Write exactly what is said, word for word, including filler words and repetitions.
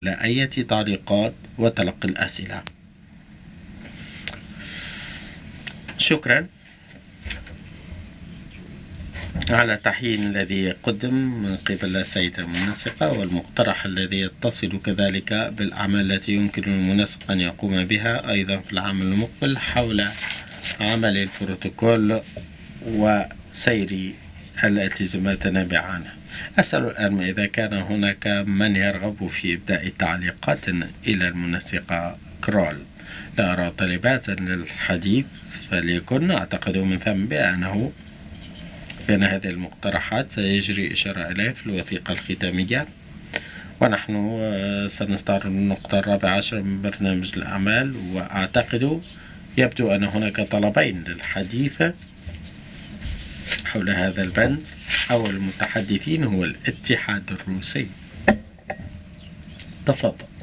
لا أي تعليقات وتلقي الأسئلة. شكرا على التحيين الذي قدم من قبل السيدة المنسقة، والمقترح الذي يتصل كذلك بالأعمال التي يمكن للمنسق أن يقوم بها أيضا في العام المقبل حول عمل البروتوكول وسير الالتزامات النابعة عنه. أسأل الآن إذا كان هناك من يرغب في إبداء تعليقات إلى المنسقة كرول. لا أرى طلبات للحديث، فليكن أعتقد من ثم بأنه بأن هذه المقترحات سيجري إشارة إليه في الوثيقة الختامية، ونحن سنستعرض النقطة الرابعة عشر من برنامج الأعمال. وأعتقد يبدو أن هناك طلبين للحديث حول هذا البند. أول المتحدثين هو الاتحاد الروسي. تفضل.